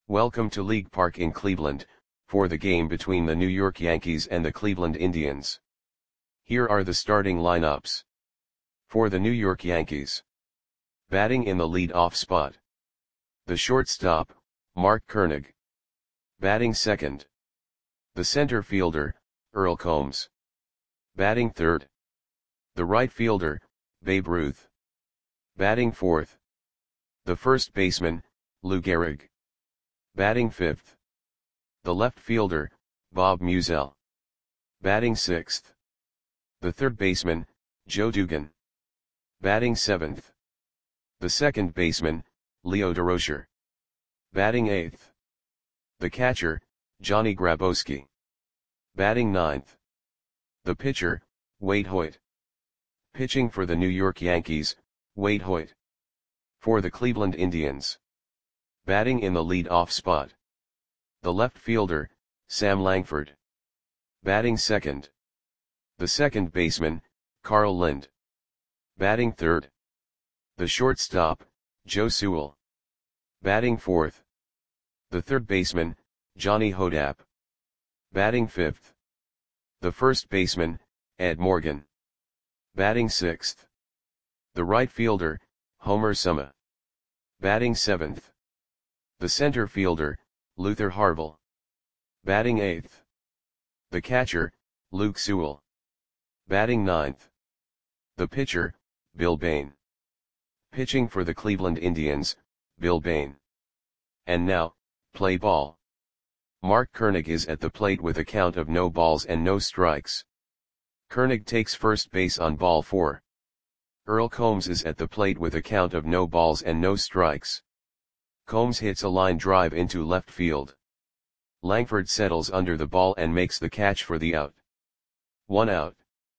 Welcome to League Park in Cleveland, for the game between the New York Yankees and the Cleveland Indians. Here are the starting lineups. For the New York Yankees. Batting in the lead-off spot. The shortstop, Mark Koenig. Batting second. The center fielder, Earl Combs. Batting third. The right fielder, Babe Ruth. Batting fourth. The first baseman, Lou Gehrig. Batting fifth. The left fielder, Bob Meusel. Batting sixth. The third baseman, Joe Dugan. Batting seventh. The second baseman, Leo Durocher. Batting eighth. The catcher, Johnny Grabowski. Batting ninth. The pitcher, Wade Hoyt. Pitching for the New York Yankees, Wade Hoyt. For the Cleveland Indians. Batting in the lead-off spot. The left fielder, Sam Langford. Batting second. The second baseman, Carl Lind. Batting third. The shortstop, Joe Sewell. Batting fourth. The third baseman, Johnny Hodap. Batting fifth. The first baseman, Ed Morgan. Batting sixth. The right fielder, Homer Suma. Batting seventh. The center fielder, Luther Harville. Batting eighth. The catcher, Luke Sewell. Batting ninth. The pitcher, Bill Bain. Pitching for the Cleveland Indians, Bill Bain. And now, play ball. Mark Koenig is at the plate with a count of no balls and no strikes. Koenig takes first base on ball 4. Earl Combs is at the plate with a count of no balls and no strikes. Combs hits a line drive into left field. Langford settles under the ball and makes the catch for the out. 1 out.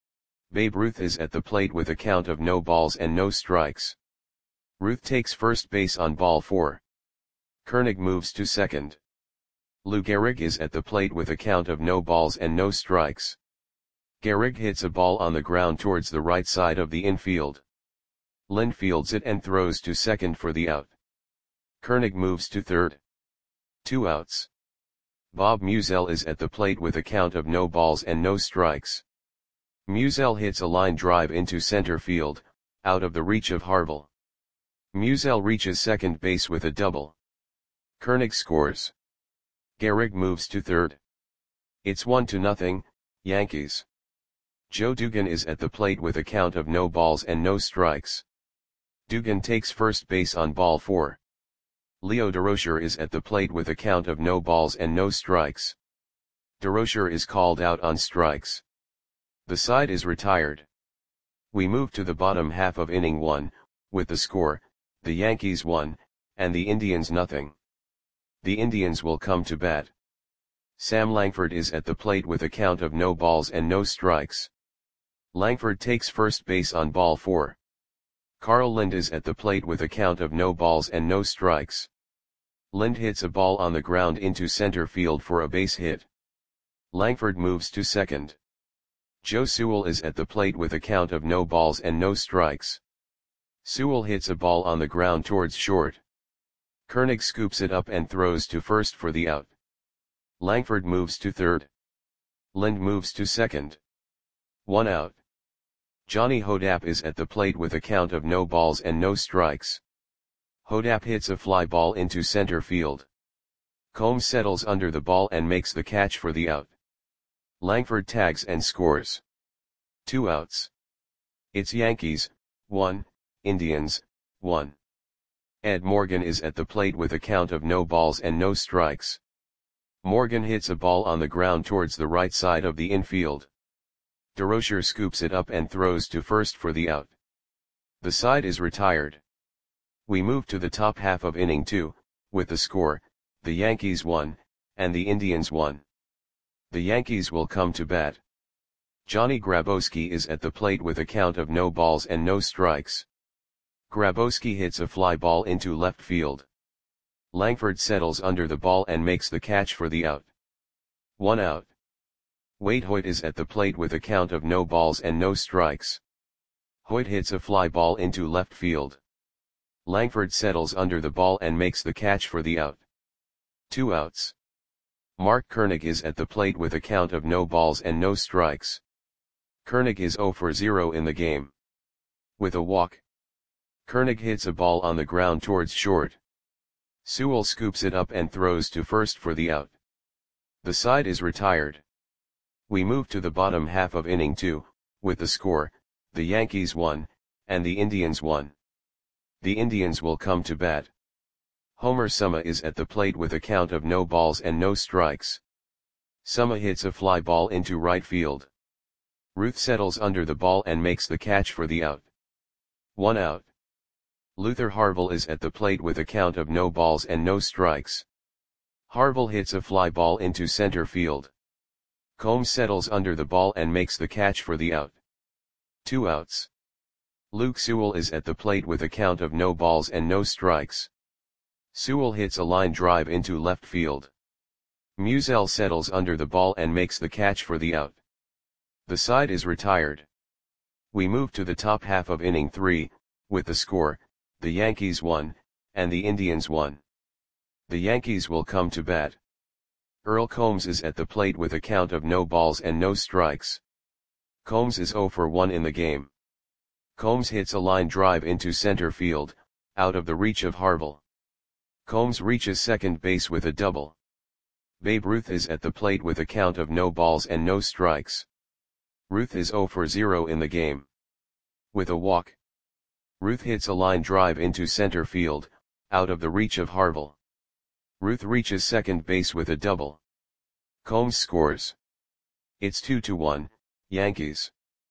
Babe Ruth is at the plate with a count of no balls and no strikes. Ruth takes first base on ball 4. Koenig moves to second. Lou Gehrig is at the plate with a count of no balls and no strikes. Gehrig hits a ball on the ground towards the right side of the infield. Lind fields it and throws to second for the out. Koenig moves to third. 2 outs. Bob Meusel is at the plate with a count of no balls and no strikes. Meusel hits a line drive into center field, out of the reach of Harville. Meusel reaches second base with a double. Koenig scores. Gehrig moves to third. It's 1-0, Yankees. Joe Dugan is at the plate with a count of no balls and no strikes. Dugan takes first base on ball 4. Leo Durocher is at the plate with a count of no balls and no strikes. Durocher is called out on strikes. The side is retired. We move to the bottom half of inning 1, with the score, the Yankees 1, and the Indians 0. The Indians will come to bat. Sam Langford is at the plate with a count of no balls and no strikes. Langford takes first base on ball 4. Carl Lind is at the plate with a count of no balls and no strikes. Lind hits a ball on the ground into center field for a base hit. Langford moves to second. Joe Sewell is at the plate with a count of no balls and no strikes. Sewell hits a ball on the ground towards short. Koenig scoops it up and throws to first for the out. Langford moves to third. Lind moves to second. 1 out. Johnny Hodap is at the plate with a count of no balls and no strikes. Hodap hits a fly ball into center field. Combs settles under the ball and makes the catch for the out. Langford tags and scores. 2 outs. It's Yankees, 1, Indians, 1. Ed Morgan is at the plate with a count of no balls and no strikes. Morgan hits a ball on the ground towards the right side of the infield. Durocher scoops it up and throws to first for the out. The side is retired. We move to the top half of inning 2, with the score, the Yankees 1, and the Indians 1. The Yankees will come to bat. Johnny Grabowski is at the plate with a count of no balls and no strikes. Grabowski hits a fly ball into left field. Langford settles under the ball and makes the catch for the out. 1 out. Wade Hoyt is at the plate with a count of no balls and no strikes. Hoyt hits a fly ball into left field. Langford settles under the ball and makes the catch for the out. 2 outs. Mark Koenig is at the plate with a count of no balls and no strikes. Koenig is 0 for 0 in the game. With a walk, Koenig hits a ball on the ground towards short. Sewell scoops it up and throws to first for the out. The side is retired. We move to the bottom half of inning 2, with the score, the Yankees 1, and the Indians 1. The Indians will come to bat. Homer Suma is at the plate with a count of no balls and no strikes. Suma hits a fly ball into right field. Ruth settles under the ball and makes the catch for the out. 1 out. Luther Harville is at the plate with a count of no balls and no strikes. Harville hits a fly ball into center field. Combs settles under the ball and makes the catch for the out. 2 outs. Luke Sewell is at the plate with a count of no balls and no strikes. Sewell hits a line drive into left field. Musial settles under the ball and makes the catch for the out. The side is retired. We move to the top half of inning 3, with the score, the Yankees 1, and the Indians 1. The Yankees will come to bat. Earl Combs is at the plate with a count of no balls and no strikes. Combs is 0 for 1 in the game. Combs hits a line drive into center field, out of the reach of Harville. Combs reaches second base with a double. Babe Ruth is at the plate with a count of no balls and no strikes. Ruth is 0 for 0 in the game. With a walk, Ruth hits a line drive into center field, out of the reach of Harville. Ruth reaches second base with a double. Combs scores. It's 2-1, Yankees.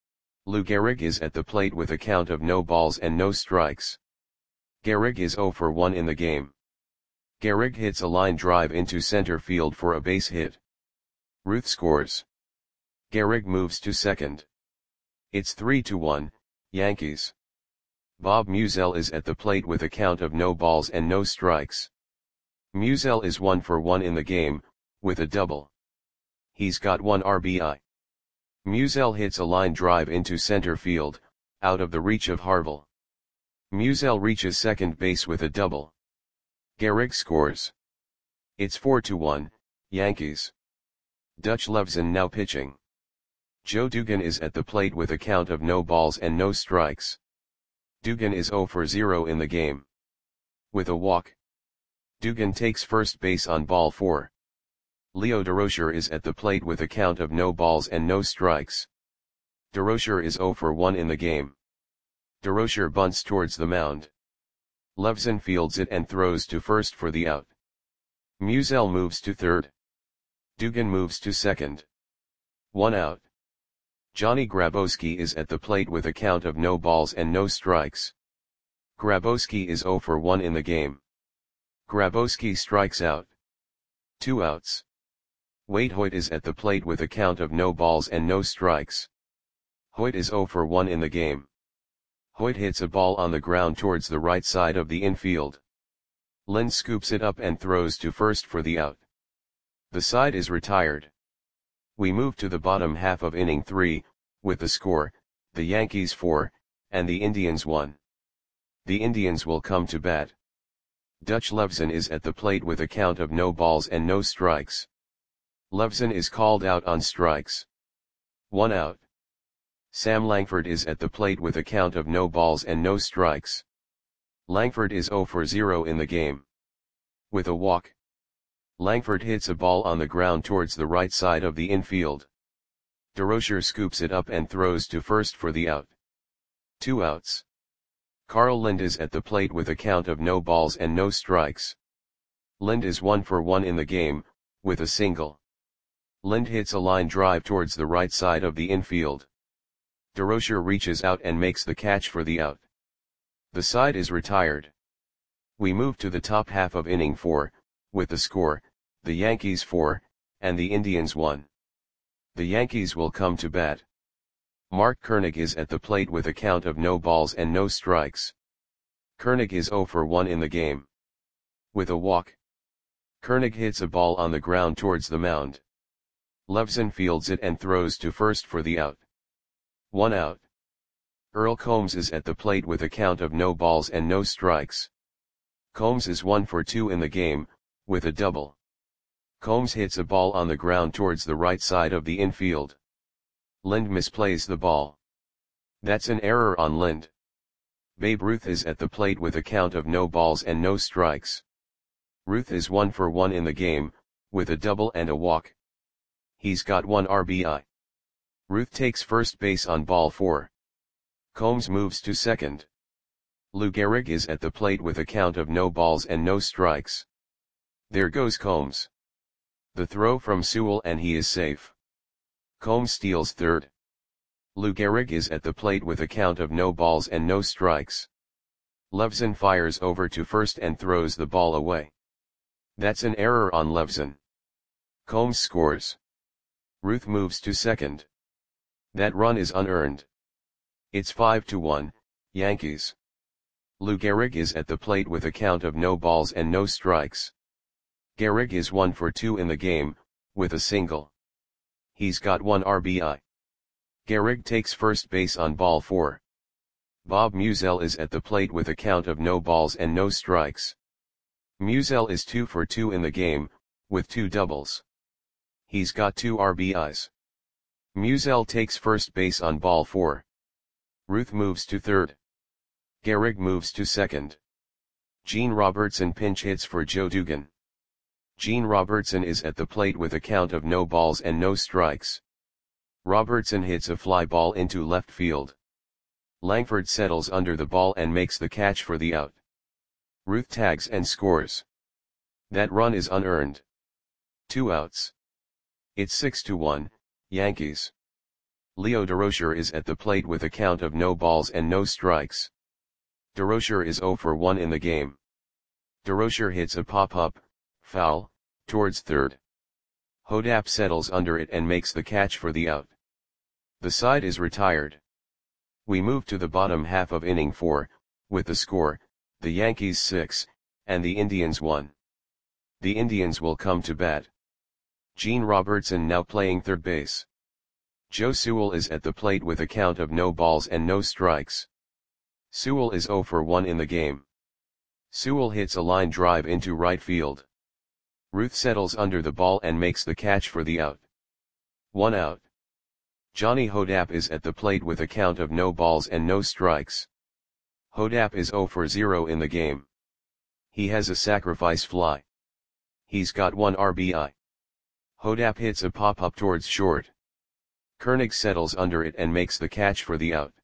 Lou Gehrig is at the plate with a count of no balls and no strikes. Gehrig is 0 for 1 in the game. Gehrig hits a line drive into center field for a base hit. Ruth scores. Gehrig moves to second. It's 3-1, Yankees. Bob Musial is at the plate with a count of no balls and no strikes. Musial is 1 for 1 in the game, with a double. He's got 1 RBI. Musial hits a line drive into center field, out of the reach of Harville. Musial reaches second base with a double. Gehrig scores. It's 4-1, Yankees. Dutch Levson now pitching. Joe Dugan is at the plate with a count of no balls and no strikes. Dugan is 0 for 0 in the game. With a walk, Dugan takes first base on ball 4. Leo Durocher is at the plate with a count of no balls and no strikes. Durocher is 0 for 1 in the game. Durocher bunts towards the mound. Levson fields it and throws to first for the out. Musial moves to third. Dugan moves to second. 1 out. Johnny Grabowski is at the plate with a count of no balls and no strikes. Grabowski is 0 for 1 in the game. Grabowski strikes out. 2 outs. Wade Hoyt is at the plate with a count of no balls and no strikes. Hoyt is 0 for 1 in the game. Hoyt hits a ball on the ground towards the right side of the infield. Lind scoops it up and throws to first for the out. The side is retired. We move to the bottom half of inning 3, with the score, the Yankees 4, and the Indians 1. The Indians will come to bat. Dutch Levson is at the plate with a count of no balls and no strikes. Levson is called out on strikes. 1 out. Sam Langford is at the plate with a count of no balls and no strikes. Langford is 0 for 0 in the game. With a walk, Langford hits a ball on the ground towards the right side of the infield. Durocher scoops it up and throws to first for the out. 2 outs. Carl Lind is at the plate with a count of no balls and no strikes. Lind is 1 for 1 in the game, with a single. Lind hits a line drive towards the right side of the infield. Durocher reaches out and makes the catch for the out. The side is retired. We move to the top half of inning 4, with the score, the Yankees 4, and the Indians 1. The Yankees will come to bat. Mark Koenig is at the plate with a count of no balls and no strikes. Koenig is 0 for 1 in the game. With a walk, Koenig hits a ball on the ground towards the mound. Levson fields it and throws to first for the out. 1 out. Earl Combs is at the plate with a count of no balls and no strikes. Combs is 1 for 2 in the game, with a double. Combs hits a ball on the ground towards the right side of the infield. Lind misplays the ball. That's an error on Lind. Babe Ruth is at the plate with a count of no balls and no strikes. Ruth is 1 for 1 in the game, with a double and a walk. He's got 1 RBI. Ruth takes first base on ball 4. Combs moves to second. Lou Gehrig is at the plate with a count of no balls and no strikes. There goes Combs. The throw from Sewell and he is safe. Combs steals third. Lou Gehrig is at the plate with a count of no balls and no strikes. Levson fires over to first and throws the ball away. That's an error on Levson. Combs scores. Ruth moves to second. That run is unearned. It's 5-1, Yankees. Lou Gehrig is at the plate with a count of no balls and no strikes. Gehrig is 1 for 2 in the game, with a single. He's got 1 RBI. Gehrig takes first base on ball 4. Bob Musial is at the plate with a count of no balls and no strikes. Musial is 2 for 2 in the game, with 2 doubles. He's got 2 RBIs. Musial takes first base on ball 4. Ruth moves to third. Gehrig moves to second. Gene Robertson pinch hits for Joe Dugan. Gene Robertson is at the plate with a count of no balls and no strikes. Robertson hits a fly ball into left field. Langford settles under the ball and makes the catch for the out. Ruth tags and scores. That run is unearned. 2 outs. It's 6-1, Yankees. Leo Durocher is at the plate with a count of no balls and no strikes. Durocher is 0 for 1 in the game. Durocher hits a pop-up, foul, towards third. Hodap settles under it and makes the catch for the out. The side is retired. We move to the bottom half of inning 4, with the score, the Yankees 6, and the Indians 1. The Indians will come to bat. Gene Robertson now playing third base. Joe Sewell is at the plate with a count of no balls and no strikes. Sewell is 0 for 1 in the game. Sewell hits a line drive into right field. Ruth settles under the ball and makes the catch for the out. 1 out. Johnny Hodap is at the plate with a count of no balls and no strikes. Hodap is 0 for 0 in the game. He has a sacrifice fly. He's got 1 RBI. Hodap hits a pop-up towards short. Koenig settles under it and makes the catch for the out.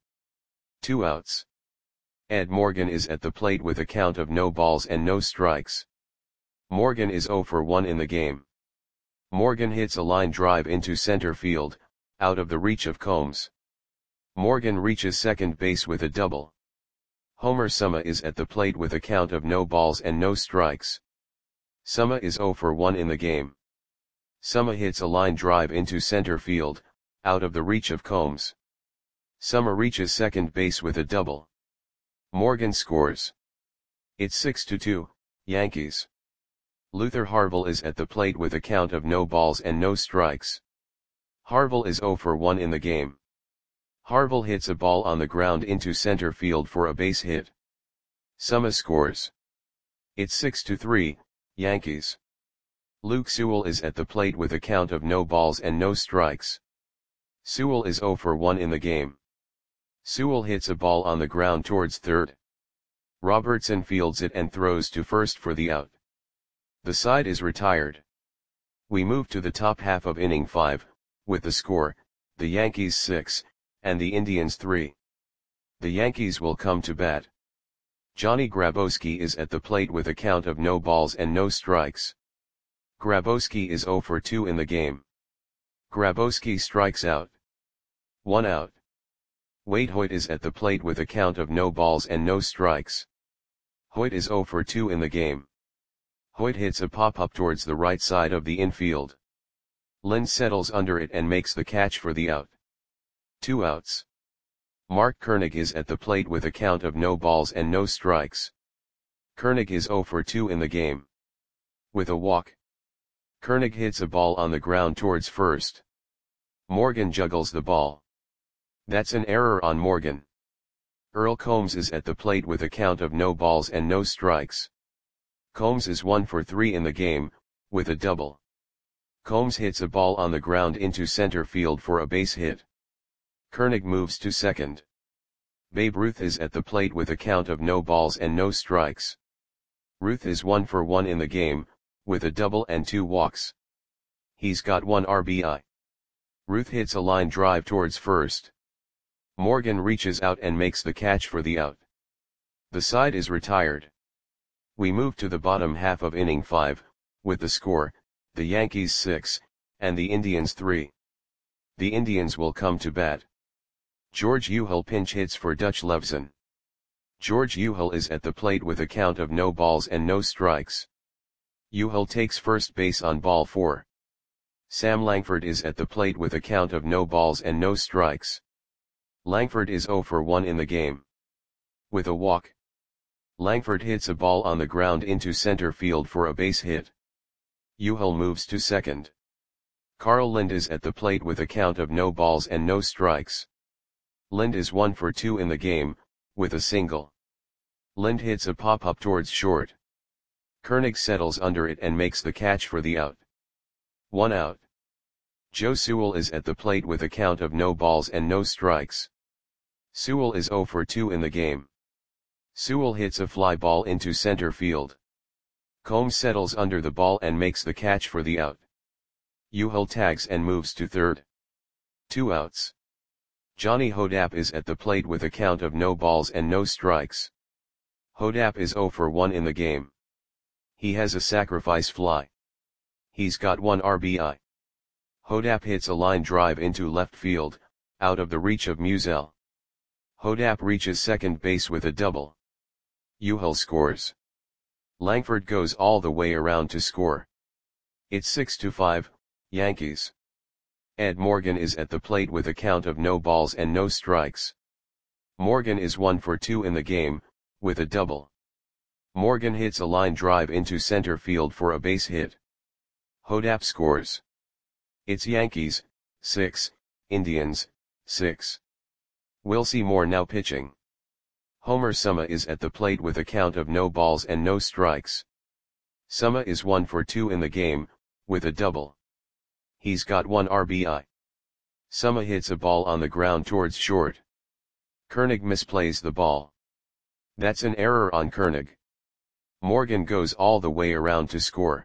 2 outs. Ed Morgan is at the plate with a count of no balls and no strikes. Morgan is 0 for 1 in the game. Morgan hits a line drive into center field, out of the reach of Combs. Morgan reaches second base with a double. Homer Suma is at the plate with a count of no balls and no strikes. Suma is 0 for 1 in the game. Suma hits a line drive into center field, out of the reach of Combs. Suma reaches second base with a double. Morgan scores. It's 6-2, Yankees. Luther Harville is at the plate with a count of no balls and no strikes. Harville is 0 for 1 in the game. Harville hits a ball on the ground into center field for a base hit. Suma scores. It's 6-3, Yankees. Luke Sewell is at the plate with a count of no balls and no strikes. Sewell is 0 for 1 in the game. Sewell hits a ball on the ground towards third. Robertson fields it and throws to first for the out. The side is retired. We move to the top half of inning 5, with the score, the Yankees 6, and the Indians 3. The Yankees will come to bat. Johnny Grabowski is at the plate with a count of no balls and no strikes. Grabowski is 0 for 2 in the game. Grabowski strikes out. 1 out. Wade Hoyt is at the plate with a count of no balls and no strikes. Hoyt is 0 for 2 in the game. Hoyt hits a pop-up towards the right side of the infield. Lind settles under it and makes the catch for the out. 2 outs. Mark Koenig is at the plate with a count of no balls and no strikes. Koenig is 0 for 2 in the game. With a walk. Koenig hits a ball on the ground towards first. Morgan juggles the ball. That's an error on Morgan. Earl Combs is at the plate with a count of no balls and no strikes. Combs is 1 for 3 in the game, with a double. Combs hits a ball on the ground into center field for a base hit. Koenig moves to second. Babe Ruth is at the plate with a count of no balls and no strikes. Ruth is 1 for 1 in the game, with a double and 2 walks. He's got 1 RBI. Ruth hits a line drive towards first. Morgan reaches out and makes the catch for the out. The side is retired. We move to the bottom half of inning 5, with the score, the Yankees 6, and the Indians 3. The Indians will come to bat. George Euhel pinch hits for Dutch Levson. George Euhel is at the plate with a count of no balls and no strikes. Euhel takes first base on ball 4. Sam Langford is at the plate with a count of no balls and no strikes. Langford is 0 for 1 in the game. With a walk, Langford hits a ball on the ground into center field for a base hit. Euhel moves to second. Carl Lind is at the plate with a count of no balls and no strikes. Lind is 1 for 2 in the game, with a single. Lind hits a pop-up towards short. Koenig settles under it and makes the catch for the out. 1 out. Joe Sewell is at the plate with a count of no balls and no strikes. Sewell is 0 for 2 in the game. Sewell hits a fly ball into center field. Combs settles under the ball and makes the catch for the out. Euhel tags and moves to third. 2 outs. Johnny Hodapp is at the plate with a count of no balls and no strikes. Hodapp is 0 for 1 in the game. He has a sacrifice fly. He's got 1 RBI. Hodapp hits a line drive into left field, out of the reach of Musial. Hodapp reaches second base with a double. Euhel scores. Langford goes all the way around to score. It's 6-5, Yankees. Ed Morgan is at the plate with a count of no balls and no strikes. Morgan is 1 for 2 in the game, with a double. Morgan hits a line drive into center field for a base hit. Hodapp scores. It's Yankees, 6, Indians, 6. Wilcie Moore now pitching. Homer Suma is at the plate with a count of no balls and no strikes. Suma is 1 for 2 in the game, with a double. He's got 1 RBI. Suma hits a ball on the ground towards short. Koenig misplays the ball. That's an error on Koenig. Morgan goes all the way around to score.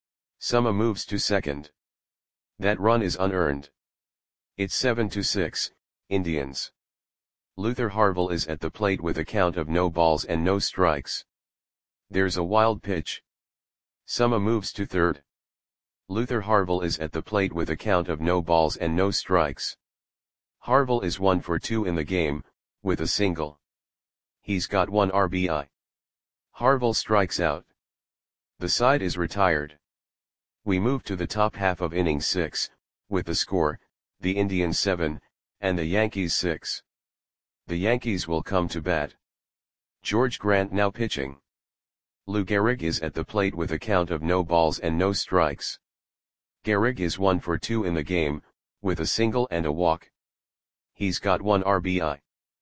Suma moves to second. That run is unearned. It's 7-6, Indians. Luther Harville is at the plate with a count of no balls and no strikes. There's a wild pitch. Suma moves to third. Luther Harville is at the plate with a count of no balls and no strikes. Harville is 1 for 2 in the game, with a single. He's got 1 RBI. Harville strikes out. The side is retired. We move to the top half of inning 6, with the score, the Indians 7, and the Yankees 6. The Yankees will come to bat. George Grant now pitching. Lou Gehrig is at the plate with a count of no balls and no strikes. Gehrig is 1 for 2 in the game, with a single and a walk. He's got 1 RBI.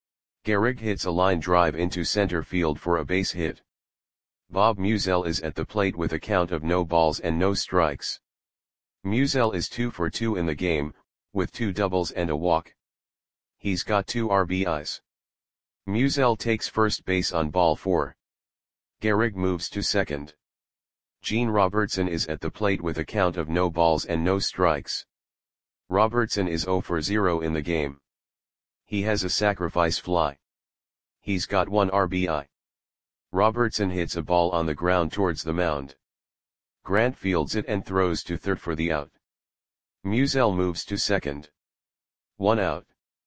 Gehrig hits a line drive into center field for a base hit. Bob Musial is at the plate with a count of no balls and no strikes. Musial is 2 for 2 in the game, with 2 doubles and a walk. He's got 2 RBIs. Musial takes first base on ball 4. Gehrig moves to second. Gene Robertson is at the plate with a count of no balls and no strikes. Robertson is 0 for 0 in the game. He has a sacrifice fly. He's got 1 RBI. Robertson hits a ball on the ground towards the mound. Grant fields it and throws to third for the out. Musial moves to second. 1 out.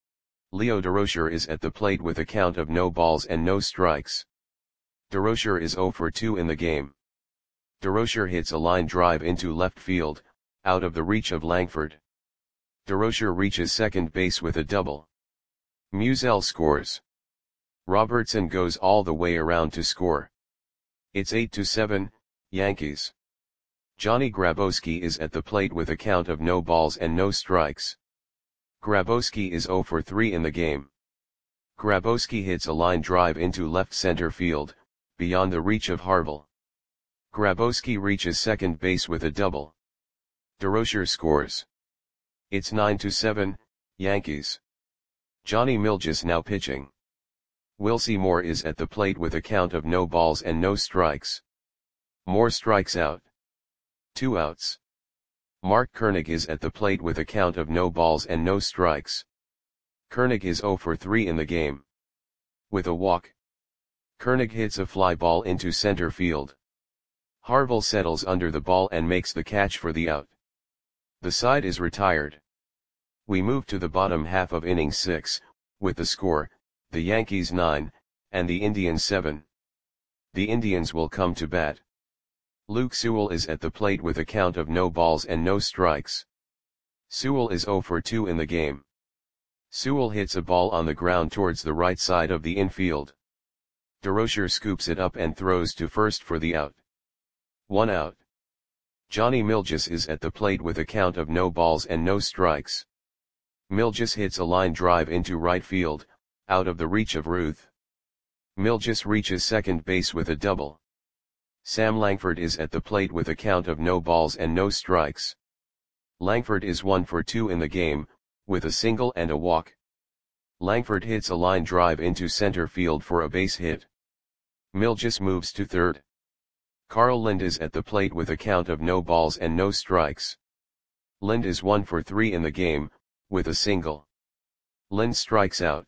Leo Durocher is at the plate with a count of no balls and no strikes. Durocher is 0 for 2 in the game. Durocher hits a line drive into left field, out of the reach of Langford. Durocher reaches second base with a double. Musial scores. Robertson goes all the way around to score. It's 8-7, Yankees. Johnny Grabowski is at the plate with a count of no balls and no strikes. Grabowski is 0 for 3 in the game. Grabowski hits a line drive into left center field, beyond the reach of Harville. Grabowski reaches second base with a double. DeRocher scores. It's 9-7, Yankees. Johnny Milges now pitching. Wilcie Moore is at the plate with a count of no balls and no strikes. Moore strikes out. 2 outs. Mark Koenig is at the plate with a count of no balls and no strikes. Koenig is 0 for 3 in the game. With a walk, Koenig hits a fly ball into center field. Harville settles under the ball and makes the catch for the out. The side is retired. We move to the bottom half of inning 6, with the score, the Yankees 9, and the Indians 7. The Indians will come to bat. Luke Sewell is at the plate with a count of no balls and no strikes. Sewell is 0 for 2 in the game. Sewell hits a ball on the ground towards the right side of the infield. DeRocher scoops it up and throws to first for the out. 1 out. Johnny Milges is at the plate with a count of no balls and no strikes. Milges hits a line drive into right field, out of the reach of Ruth. Milges reaches second base with a double. Sam Langford is at the plate with a count of no balls and no strikes. Langford is 1 for 2 in the game, with a single and a walk. Langford hits a line drive into center field for a base hit. Milges moves to third. Carl Lind is at the plate with a count of no balls and no strikes. Lind is 1 for 3 in the game, with a single. Lind strikes out.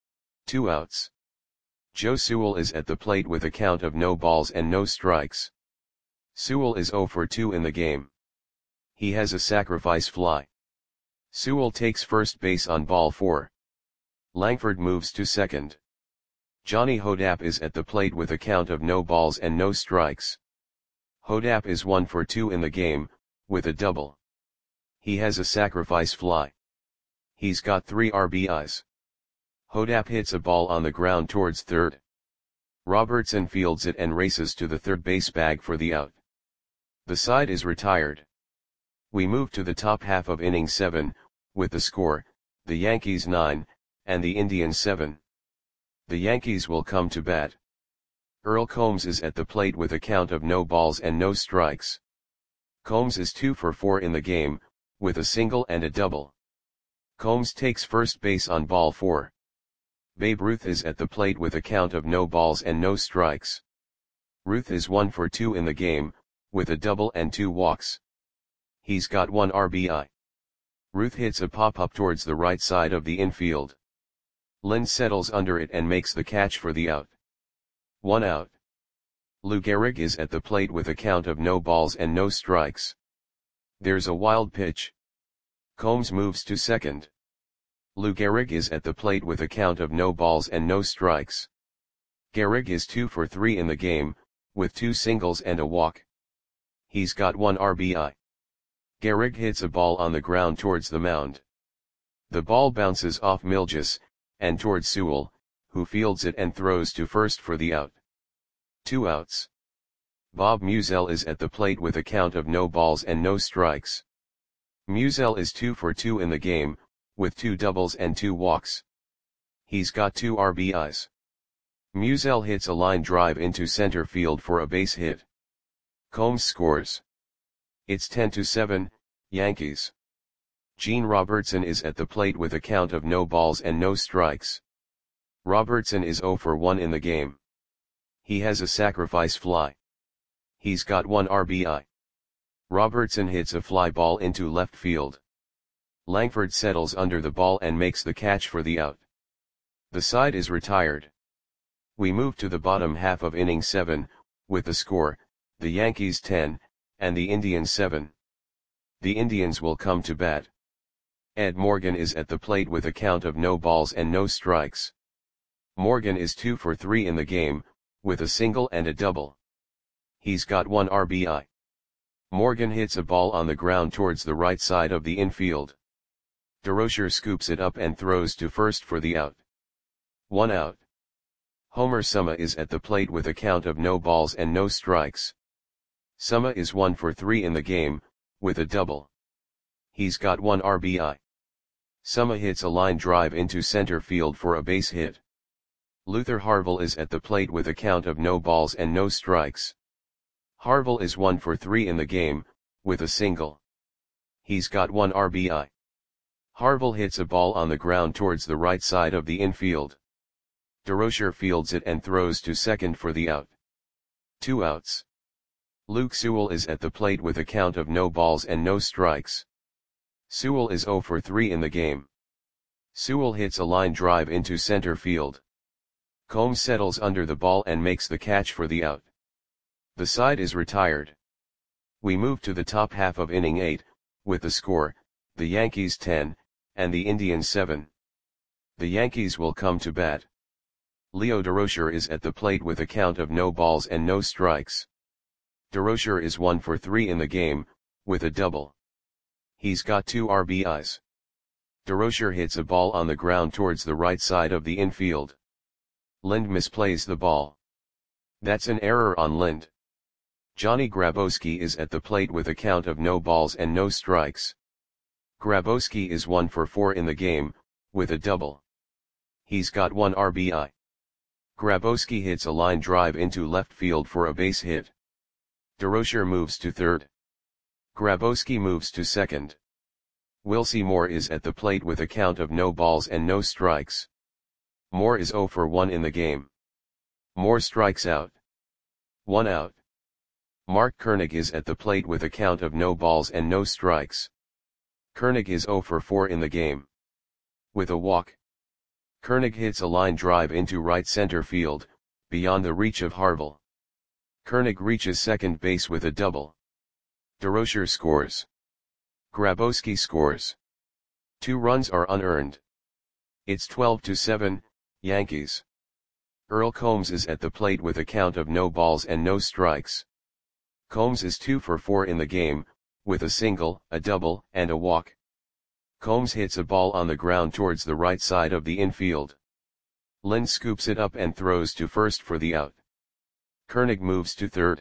2 outs. Joe Sewell is at the plate with a count of no balls and no strikes. Sewell is 0 for 2 in the game. He has a sacrifice fly. Sewell takes first base on ball 4. Langford moves to second. Johnny Hodapp is at the plate with a count of no balls and no strikes. Hodapp is 1 for 2 in the game, with a double. He has a sacrifice fly. He's got 3 RBIs. Hodapp hits a ball on the ground towards third. Robertson fields it and races to the third base bag for the out. The side is retired. We move to the top half of inning 7, with the score, the Yankees 9, and the Indians 7. The Yankees will come to bat. Earl Combs is at the plate with a count of no balls and no strikes. Combs is 2 for 4 in the game, with a single and a double. Combs takes first base on ball 4. Babe Ruth is at the plate with a count of no balls and no strikes. Ruth is 1 for 2 in the game, with a double and 2 walks. He's got 1 RBI. Ruth hits a pop-up towards the right side of the infield. Lind settles under it and makes the catch for the out. 1 out. Lou Gehrig is at the plate with a count of no balls and no strikes. There's a wild pitch. Combs moves to second. Lou Gehrig is at the plate with a count of no balls and no strikes. Gehrig is 2 for 3 in the game, with 2 singles and a walk. He's got 1 RBI. Gehrig hits a ball on the ground towards the mound. The ball bounces off Milges, and towards Sewell, who fields it and throws to first for the out. 2 outs. Bob Musial is at the plate with a count of no balls and no strikes. Musial is 2 for 2 in the game, with 2 doubles and 2 walks. He's got 2 RBIs. Musial hits a line drive into center field for a base hit. Combs scores. It's 10-7, Yankees. Gene Robertson is at the plate with a count of no balls and no strikes. Robertson is 0 for 1 in the game. He has a sacrifice fly. He's got 1 RBI. Robertson hits a fly ball into left field. Langford settles under the ball and makes the catch for the out. The side is retired. We move to the bottom half of inning 7, with the score, the Yankees 10, and the Indians 7. The Indians will come to bat. Ed Morgan is at the plate with a count of no balls and no strikes. Morgan is 2 for 3 in the game, with a single and a double. He's got 1 RBI. Morgan hits a ball on the ground towards the right side of the infield. DeRocher scoops it up and throws to first for the out. 1 out. Homer Summa is at the plate with a count of no balls and no strikes. Summa is 1 for 3 in the game, with a double. He's got 1 RBI. Summa hits a line drive into center field for a base hit. Luther Harville is at the plate with a count of no balls and no strikes. Harville is 1 for 3 in the game, with a single. He's got 1 RBI. Harville hits a ball on the ground towards the right side of the infield. DeRocher fields it and throws to second for the out. 2 outs. Luke Sewell is at the plate with a count of no balls and no strikes. Sewell is 0 for 3 in the game. Sewell hits a line drive into center field. Combs settles under the ball and makes the catch for the out. The side is retired. We move to the top half of inning 8, with the score, the Yankees 10, and the Indians 7. The Yankees will come to bat. Leo DeRocher is at the plate with a count of no balls and no strikes. DeRocher is 1 for 3 in the game, with a double. He's got 2 RBIs. DeRocher hits a ball on the ground towards the right side of the infield. Lind misplays the ball. That's an error on Lind. Johnny Grabowski is at the plate with a count of no balls and no strikes. Grabowski is 1 for 4 in the game, with a double. He's got 1 RBI. Grabowski hits a line drive into left field for a base hit. DeRocher moves to third. Grabowski moves to second. Wilcie Moore is at the plate with a count of no balls and no strikes. Moore is 0 for 1 in the game. Moore strikes out. 1 out. Mark Koenig is at the plate with a count of no balls and no strikes. Koenig is 0 for 4 in the game. With a walk. Koenig hits a line drive into right center field, beyond the reach of Harville. Koenig reaches second base with a double. DeRocher scores. Grabowski scores. 2 runs are unearned. It's 12-7, Yankees. Earl Combs is at the plate with a count of no balls and no strikes. Combs is 2 for 4 in the game, with a single, a double, and a walk. Combs hits a ball on the ground towards the right side of the infield. Lind scoops it up and throws to first for the out. Koenig moves to third.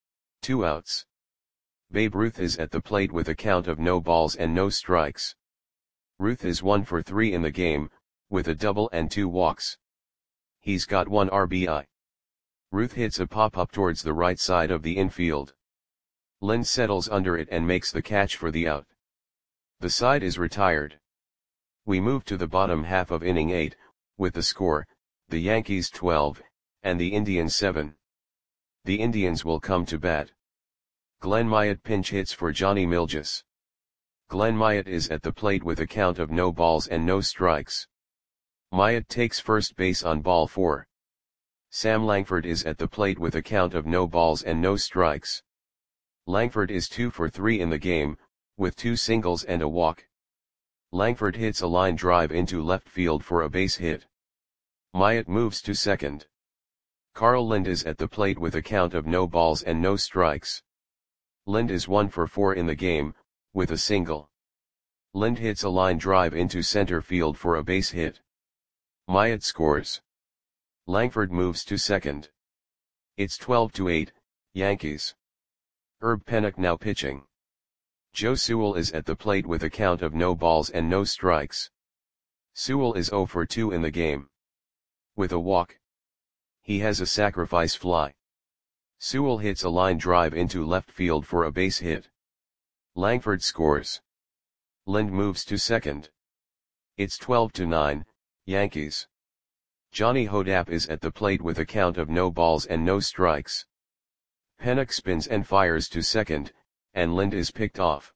2 outs. Babe Ruth is at the plate with a count of no balls and no strikes. Ruth is 1 for 3 in the game, with a double and 2 walks. He's got 1 RBI. Ruth hits a pop-up towards the right side of the infield. Lind settles under it and makes the catch for the out. The side is retired. We move to the bottom half of inning 8, with the score, the Yankees 12, and the Indians 7. The Indians will come to bat. Glenn Myatt pinch hits for Johnny Milges. Glenn Myatt is at the plate with a count of no balls and no strikes. Myatt takes first base on ball 4. Sam Langford is at the plate with a count of no balls and no strikes. Langford is 2 for 3 in the game, with 2 singles and a walk. Langford hits a line drive into left field for a base hit. Myatt moves to second. Carl Lind is at the plate with a count of no balls and no strikes. Lind is 1 for 4 in the game, with a single. Lind hits a line drive into center field for a base hit. Myatt scores. Langford moves to second. It's 12-8, Yankees. Herb Pennock now pitching. Joe Sewell is at the plate with a count of no balls and no strikes. Sewell is 0 for 2 in the game. With a walk. He has a sacrifice fly. Sewell hits a line drive into left field for a base hit. Langford scores. Lind moves to second. It's 12-9, Yankees. Johnny Hodapp is at the plate with a count of no balls and no strikes. Pennock spins and fires to second, and Lind is picked off.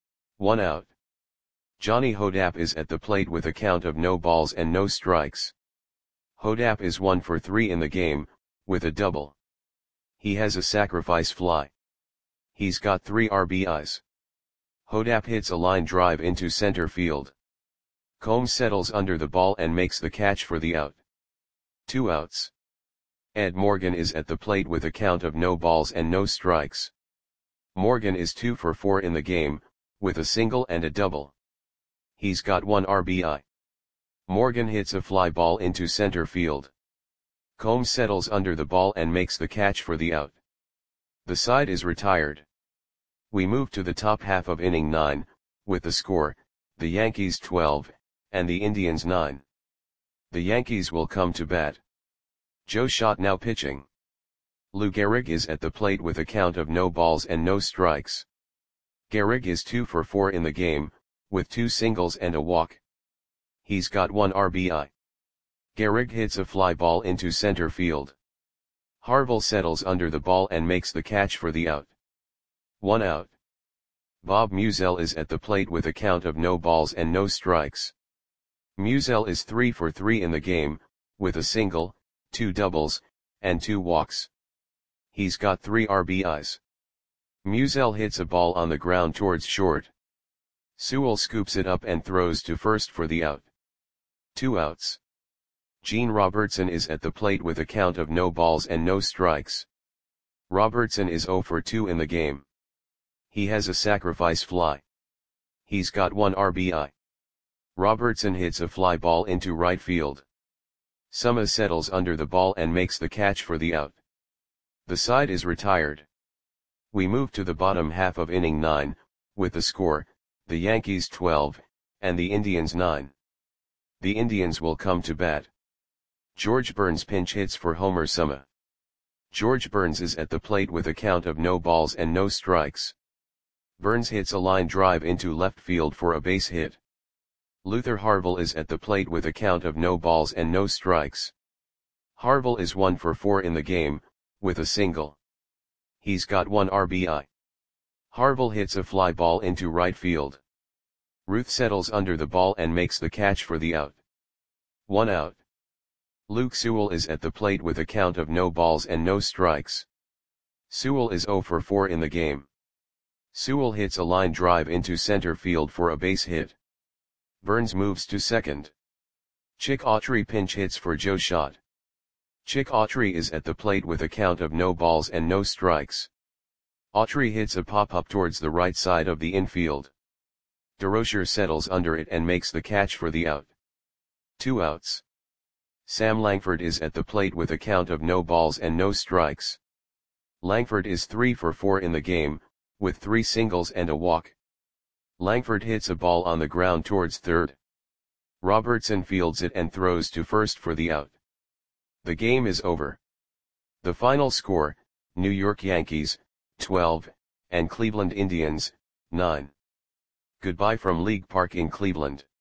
1 out. Johnny Hodapp is at the plate with a count of no balls and no strikes. Hodapp is 1 for 3 in the game, with a double. He has a sacrifice fly. He's got 3 RBIs. Hodapp hits a line drive into center field. Combs settles under the ball and makes the catch for the out. 2 outs. Ed Morgan is at the plate with a count of no balls and no strikes. Morgan is 2 for 4 in the game, with a single and a double. He's got 1 RBI. Morgan hits a fly ball into center field. Combs settles under the ball and makes the catch for the out. The side is retired. We move to the top half of inning 9, with the score, the Yankees 12, and the Indians 9. The Yankees will come to bat. Joe Schott now pitching. Lou Gehrig is at the plate with a count of no balls and no strikes. Gehrig is 2 for 4 in the game, with 2 singles and a walk. He's got 1 RBI. Gehrig hits a fly ball into center field. Harville settles under the ball and makes the catch for the out. 1 out. Bob Meusel is at the plate with a count of no balls and no strikes. Meusel is 3 for 3 in the game, with a single, 2 doubles, and 2 walks. He's got 3 RBIs. Meusel hits a ball on the ground towards short. Sewell scoops it up and throws to first for the out. 2 outs. Gene Robertson is at the plate with a count of no balls and no strikes. Robertson is 0 for 2 in the game. He has a sacrifice fly. He's got 1 RBI. Robertson hits a fly ball into right field. Suma settles under the ball and makes the catch for the out. The side is retired. We move to the bottom half of inning 9, with the score, the Yankees 12, and the Indians 9. The Indians will come to bat. George Burns pinch hits for Homer Suma. George Burns is at the plate with a count of no balls and no strikes. Burns hits a line drive into left field for a base hit. Luther Harville is at the plate with a count of no balls and no strikes. Harville is 1 for 4 in the game, with a single. He's got 1 RBI. Harville hits a fly ball into right field. Ruth settles under the ball and makes the catch for the out. 1 out. Luke Sewell is at the plate with a count of no balls and no strikes. Sewell is 0 for 4 in the game. Sewell hits a line drive into center field for a base hit. Burns moves to second. Chick Autry pinch hits for Joe Schott. Chick Autry is at the plate with a count of no balls and no strikes. Autry hits a pop-up towards the right side of the infield. DeRocher settles under it and makes the catch for the out. 2 outs. Sam Langford is at the plate with a count of no balls and no strikes. Langford is 3 for 4 in the game, with 3 singles and a walk. Langford hits a ball on the ground towards third. Robertson fields it and throws to first for the out. The game is over. The final score, New York Yankees, 12, and Cleveland Indians, 9. Goodbye from League Park in Cleveland.